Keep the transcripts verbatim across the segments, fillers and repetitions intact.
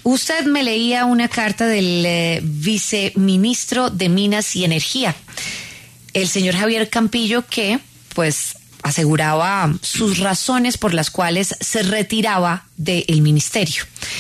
Usted me leía una carta del eh, viceministro de Minas y Energía, el señor Javier Campillo, que pues aseguraba sus razones por las cuales se retiraba del ministerio.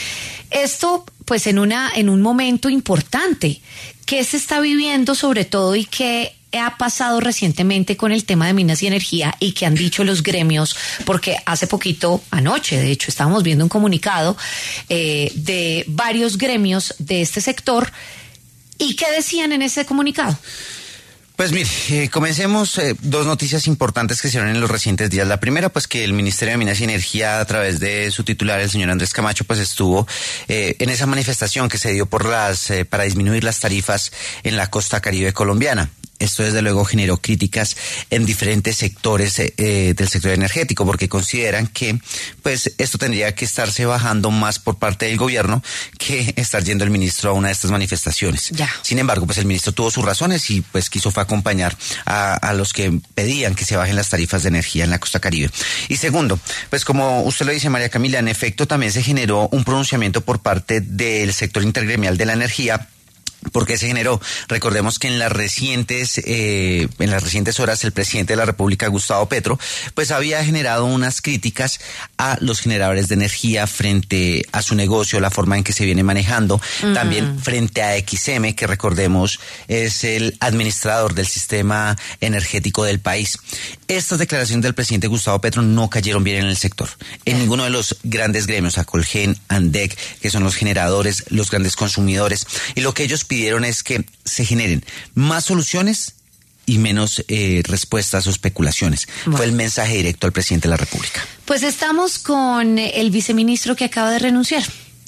Esto pues en una en un momento importante. ¿Qué se está viviendo sobre todo y qué ha pasado recientemente con el tema de Minas y Energía y qué han dicho los gremios? Porque hace poquito, anoche de hecho, estábamos viendo un comunicado eh, de varios gremios de este sector. ¿Y qué decían en ese comunicado? Pues mire, eh, comencemos eh, dos noticias importantes que se dieron en los recientes días. La primera, pues que el Ministerio de Minas y Energía, a través de su titular, el señor Andrés Camacho, pues estuvo eh, en esa manifestación que se dio por las eh, para disminuir las tarifas en la costa caribe colombiana. Esto desde luego generó críticas en diferentes sectores eh, del sector energético, porque consideran que pues esto tendría que estarse bajando más por parte del gobierno que estar yendo el ministro a una de estas manifestaciones. Ya. Sin embargo, pues el ministro tuvo sus razones y pues quiso fue acompañar a, a los que pedían que se bajen las tarifas de energía en la costa caribe. Y segundo, pues como usted lo dice, María Camila, en efecto también se generó un pronunciamiento por parte del sector intergremial de la energía. Porque se generó, recordemos que en las recientes eh, en las recientes horas el presidente de la República, Gustavo Petro, pues había generado unas críticas a los generadores de energía frente a su negocio, la forma en que se viene manejando, uh-huh. También frente a X M, que recordemos es el administrador del sistema energético del país. Estas declaraciones del presidente Gustavo Petro no cayeron bien en el sector, en ninguno de los grandes gremios, Acolgen, ANDEC, que son los generadores, los grandes consumidores, y lo que ellos pidieron es que se generen más soluciones y menos eh, respuestas o especulaciones. Bueno. Fue el mensaje directo al presidente de la República. Pues estamos con el viceministro que acaba de renunciar,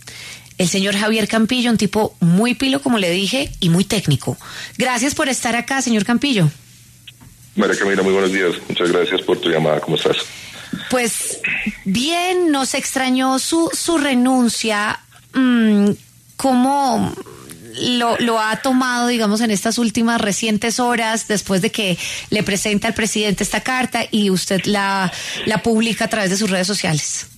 el señor Javier Campillo, un tipo muy pilo, como le dije, y muy técnico. Gracias por estar acá, señor Campillo. María Camila, muy buenos días. Muchas gracias por tu llamada. ¿Cómo estás? Pues bien, nos extrañó su, su renuncia. Mm, ¿Cómo lo, lo ha tomado, digamos, en estas últimas recientes horas, después de que le presenta al presidente esta carta y usted la, la publica a través de sus redes sociales?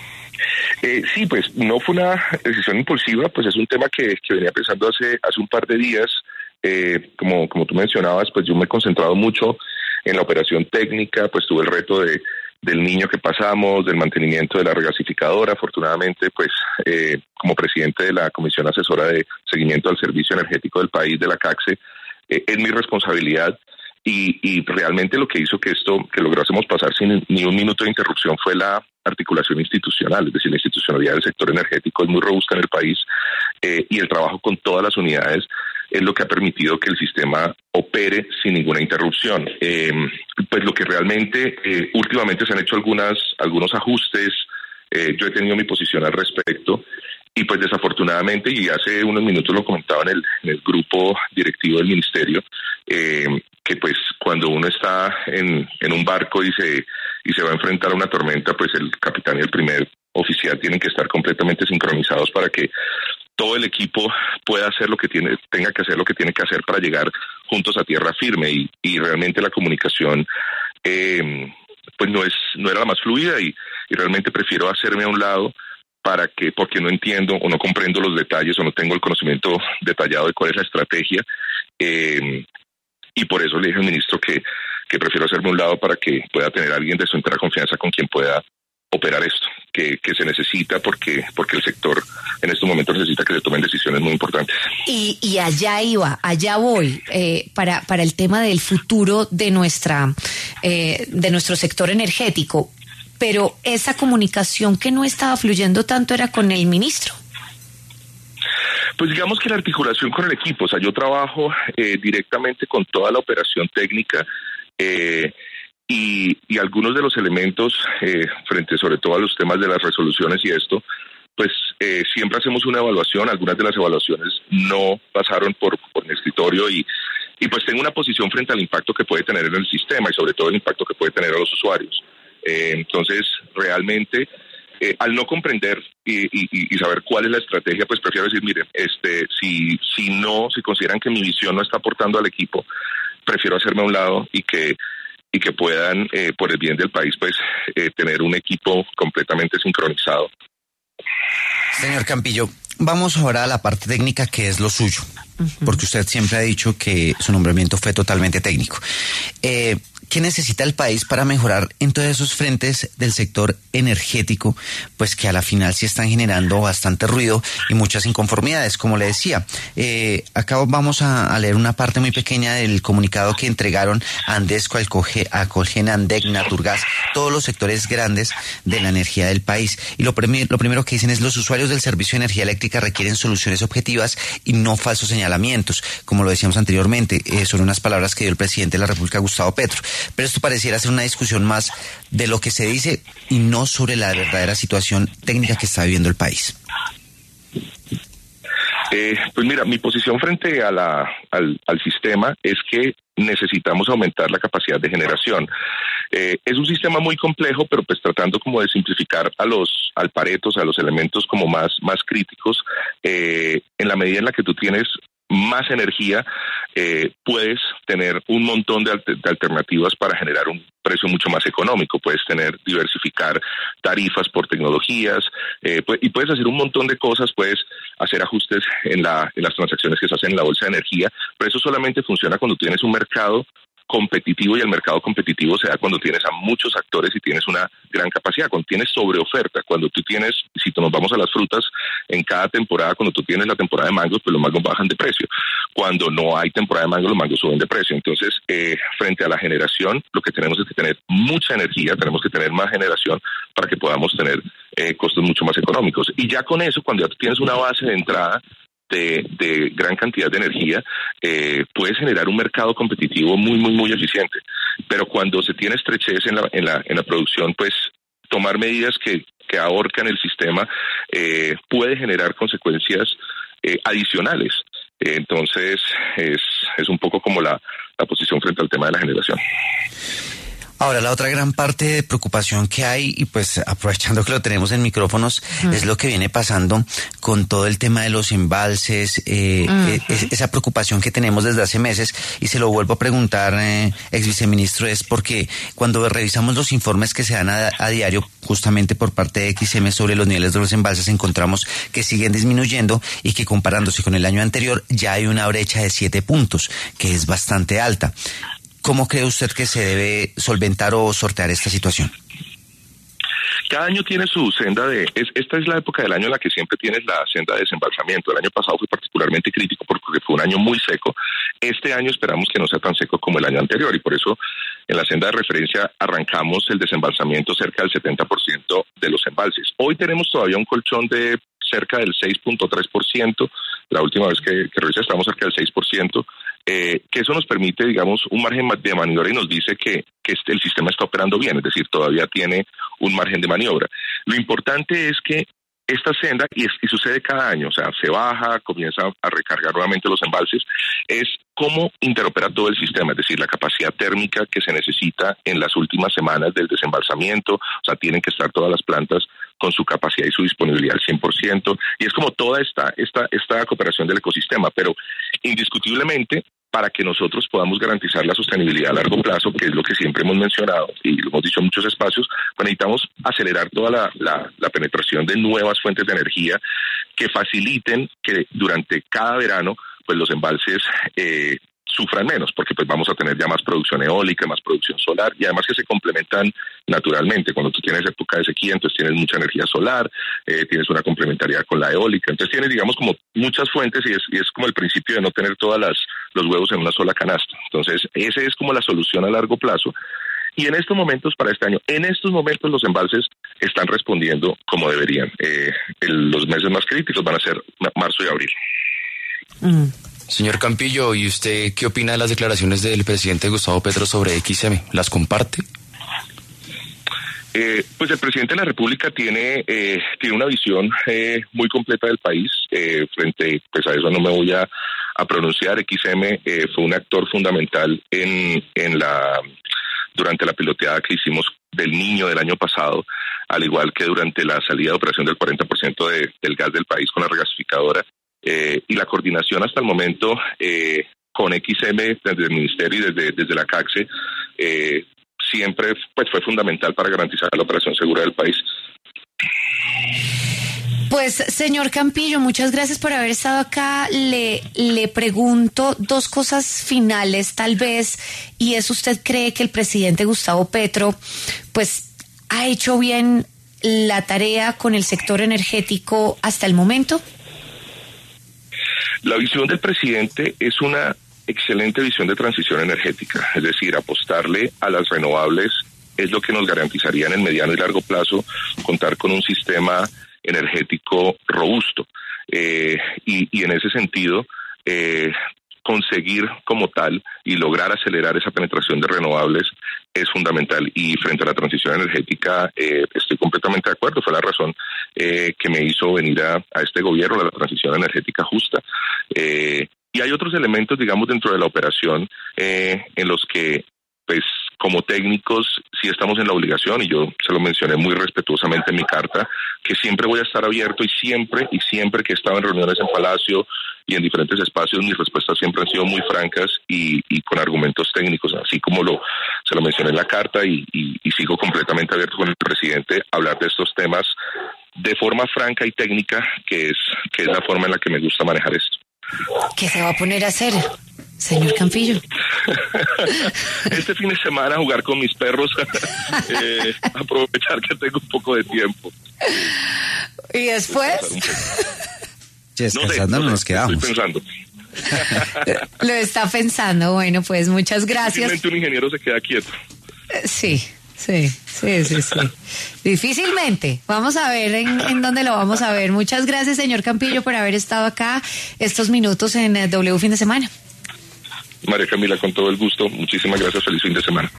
Eh, sí, pues no fue una decisión impulsiva, pues es un tema que, que venía pensando hace, hace un par de días. Eh, como, como tú mencionabas, pues yo me he concentrado mucho en la operación técnica, pues tuve el reto de del niño que pasamos, del mantenimiento de la regasificadora. Afortunadamente, pues eh, como presidente de la Comisión Asesora de Seguimiento al Servicio Energético del país, de la CACSE, eh, es mi responsabilidad y, y realmente lo que hizo que esto, que lográsemos pasar sin ni un minuto de interrupción fue la articulación institucional, es decir, la institucionalidad del sector energético es muy robusta en el país eh, y el trabajo con todas las unidades es lo que ha permitido que el sistema opere sin ninguna interrupción. Eh, pues lo que realmente, eh, últimamente se han hecho algunas, algunos ajustes, eh, yo he tenido mi posición al respecto, y pues desafortunadamente, y hace unos minutos lo comentaba en el, en el grupo directivo del ministerio, eh, que pues cuando uno está en, en un barco y se, y se va a enfrentar a una tormenta, pues el capitán y el primer oficial tienen que estar completamente sincronizados para que todo el equipo pueda hacer lo que tiene, tenga que hacer lo que tiene que hacer para llegar juntos a tierra firme, y, y realmente la comunicación eh, pues no es, no era la más fluida, y, y realmente prefiero hacerme a un lado para que, porque no entiendo o no comprendo los detalles o no tengo el conocimiento detallado de cuál es la estrategia, eh, y por eso le dije al ministro que, que prefiero hacerme a un lado para que pueda tener a alguien de su entera confianza con quien pueda operar esto, que, que se necesita porque porque el sector en estos momentos necesita que se tomen decisiones muy importantes. Y, y allá iba, allá voy, eh, para, para el tema del futuro de nuestra eh, de nuestro sector energético, pero esa comunicación que no estaba fluyendo tanto era con el ministro. Pues digamos que la articulación con el equipo, o sea, yo trabajo eh, directamente con toda la operación técnica, eh, Y, y algunos de los elementos, eh, frente sobre todo a los temas de las resoluciones y esto, pues eh, siempre hacemos una evaluación. Algunas de las evaluaciones no pasaron por, por mi escritorio y, y pues tengo una posición frente al impacto que puede tener en el sistema y sobre todo el impacto que puede tener a los usuarios. Eh, entonces, realmente, eh, al no comprender y, y, y saber cuál es la estrategia, pues prefiero decir, miren, este, si, si no, si consideran que mi visión no está aportando al equipo, prefiero hacerme a un lado y que y que puedan, eh, por el bien del país, pues, eh, tener un equipo completamente sincronizado. Señor Campillo, vamos ahora a la parte técnica, que es lo suyo, uh-huh. porque usted siempre ha dicho que su nombramiento fue totalmente técnico. Eh, ¿Qué necesita el país para mejorar en todos esos frentes del sector energético? Pues que a la final sí están generando bastante ruido y muchas inconformidades, como le decía. Eh, acá vamos a, a leer una parte muy pequeña del comunicado que entregaron Andesco, Alcoge, Acolgen, Andec, Naturgas, todos los sectores grandes de la energía del país. Y lo, prim- lo primero que dicen es: los usuarios del servicio de energía eléctrica requieren soluciones objetivas y no falsos señalamientos, como lo decíamos anteriormente, eh, son unas palabras que dio el presidente de la República, Gustavo Petro. Pero esto pareciera ser una discusión más de lo que se dice y no sobre la verdadera situación técnica que está viviendo el país. Eh, pues mira, mi posición frente a la, al, al sistema es que necesitamos aumentar la capacidad de generación. Eh, es un sistema muy complejo, pero pues tratando como de simplificar a los al paretos, a los elementos como más, más críticos, eh, en la medida en la que tú tienes más energía, eh, puedes tener un montón de, alter, de alternativas para generar un precio mucho más económico. Puedes tener, diversificar tarifas por tecnologías, eh, pues, y puedes hacer un montón de cosas, puedes hacer ajustes en, la, en las transacciones que se hacen en la bolsa de energía, pero eso solamente funciona cuando tienes un mercado competitivo, y el mercado competitivo se da cuando tienes a muchos actores y tienes una gran capacidad, cuando tienes sobreoferta, cuando tú tienes, si nos vamos a las frutas, en cada temporada, cuando tú tienes la temporada de mangos, pues los mangos bajan de precio. Cuando no hay temporada de mangos, los mangos suben de precio. Entonces, eh, frente a la generación, lo que tenemos es que tener mucha energía, tenemos que tener más generación para que podamos tener eh, costos mucho más económicos. Y ya con eso, cuando ya tú tienes una base de entrada De, de gran cantidad de energía, eh, puedes generar un mercado competitivo muy, muy, muy eficiente. Pero cuando se tiene estrechez en la, en la, en la producción, pues tomar medidas que, que ahorcan el sistema eh, puede generar consecuencias eh, adicionales. Eh, entonces, es, es un poco como la, la posición frente al tema de la generación. Ahora, la otra gran parte de preocupación que hay, y pues aprovechando que lo tenemos en micrófonos, uh-huh. es lo que viene pasando con todo el tema de los embalses, eh, uh-huh. es, esa preocupación que tenemos desde hace meses, y se lo vuelvo a preguntar, eh, ex viceministro, es porque cuando revisamos los informes que se dan a, a diario, justamente por parte de X M sobre los niveles de los embalses, encontramos que siguen disminuyendo y que comparándose con el año anterior ya hay una brecha de siete puntos, que es bastante alta. ¿Cómo cree usted que se debe solventar o sortear esta situación? Cada año tiene su senda de... Es, esta es la época del año en la que siempre tienes la senda de desembalsamiento. El año pasado fue particularmente crítico porque fue un año muy seco. Este año esperamos que no sea tan seco como el año anterior, y por eso en la senda de referencia arrancamos el desembalsamiento cerca del setenta por ciento de los embalses. Hoy tenemos todavía un colchón de cerca del seis punto tres por ciento. La última vez que, que revisé estamos cerca del seis por ciento. Eh, que eso nos permite, digamos, un margen de maniobra, y nos dice que, que este, el sistema está operando bien, es decir, todavía tiene un margen de maniobra. Lo importante es que esta senda, y, es, y sucede cada año, o sea, se baja, comienza a recargar nuevamente los embalses, es cómo interopera todo el sistema, es decir, la capacidad térmica que se necesita en las últimas semanas del desembalsamiento, o sea, tienen que estar todas las plantas con su capacidad y su disponibilidad al cien por ciento, y es como toda esta, esta, esta cooperación del ecosistema, pero indiscutiblemente, para que nosotros podamos garantizar la sostenibilidad a largo plazo, que es lo que siempre hemos mencionado y lo hemos dicho en muchos espacios, pues necesitamos acelerar toda la, la, la penetración de nuevas fuentes de energía que faciliten que durante cada verano pues los embalses eh, sufran menos, porque pues vamos a tener ya más producción eólica, más producción solar, y además que se complementan naturalmente. Cuando tú tienes época de sequía, entonces tienes mucha energía solar, eh, tienes una complementariedad con la eólica, entonces tienes, digamos, como muchas fuentes, y es, y es como el principio de no tener todas las los huevos en una sola canasta. Entonces, esa es como la solución a largo plazo. Y en estos momentos, para este año, en estos momentos los embalses están respondiendo como deberían. Eh, el, los meses más críticos van a ser marzo y abril. Mm. Señor Campillo, ¿y usted qué opina de las declaraciones del presidente Gustavo Petro sobre X M? ¿Las comparte? Eh, pues el presidente de la República tiene eh, tiene una visión eh, muy completa del país. Eh, frente pues a eso no me voy a, a pronunciar. X M eh, fue un actor fundamental en, en la durante la piloteada que hicimos del Niño del año pasado, al igual que durante la salida de operación del cuarenta por ciento de, del gas del país con la regasificadora. Eh, y la coordinación hasta el momento eh, con X M desde el Ministerio y desde, desde la CACSE eh, siempre pues, fue fundamental para garantizar la operación segura del país. Pues, señor Campillo, muchas gracias por haber estado acá. Le, le pregunto dos cosas finales, tal vez, y es, ¿usted cree que el presidente Gustavo Petro, pues, ha hecho bien la tarea con el sector energético hasta el momento? La visión del presidente es una excelente visión de transición energética, es decir, apostarle a las renovables es lo que nos garantizaría en el mediano y largo plazo contar con un sistema energético robusto. Eh, y, y en ese sentido, eh, conseguir como tal y lograr acelerar esa penetración de renovables es fundamental. Y frente a la transición energética, eh, estoy completamente de acuerdo. Fue la razón eh, que me hizo venir a, a este gobierno, la transición energética justa. Eh, y hay otros elementos, digamos, dentro de la operación eh, en los que, pues, como técnicos, sí estamos en la obligación, y yo se lo mencioné muy respetuosamente en mi carta, que siempre voy a estar abierto y siempre, y siempre que he estado en reuniones en Palacio y en diferentes espacios, mis respuestas siempre han sido muy francas y, y con argumentos técnicos, así como lo se lo mencioné en la carta, y, y, y sigo completamente abierto con el presidente a hablar de estos temas de forma franca y técnica, que es, que es la forma en la que me gusta manejar esto. ¿Qué se va a poner a hacer, señor Campillo? Este fin de semana jugar con mis perros, eh, aprovechar que tengo un poco de tiempo. ¿Y después? Descansando no, sé, no nos quedamos. Estoy pensando. Lo está pensando. Bueno, pues muchas gracias. Difícilmente un ingeniero se queda quieto. Sí, sí, sí, sí, sí. Difícilmente. Vamos a ver en, en dónde lo vamos a ver. Muchas gracias, señor Campillo, por haber estado acá estos minutos en W Fin de Semana. María Camila, con todo el gusto. Muchísimas gracias. Feliz fin de semana.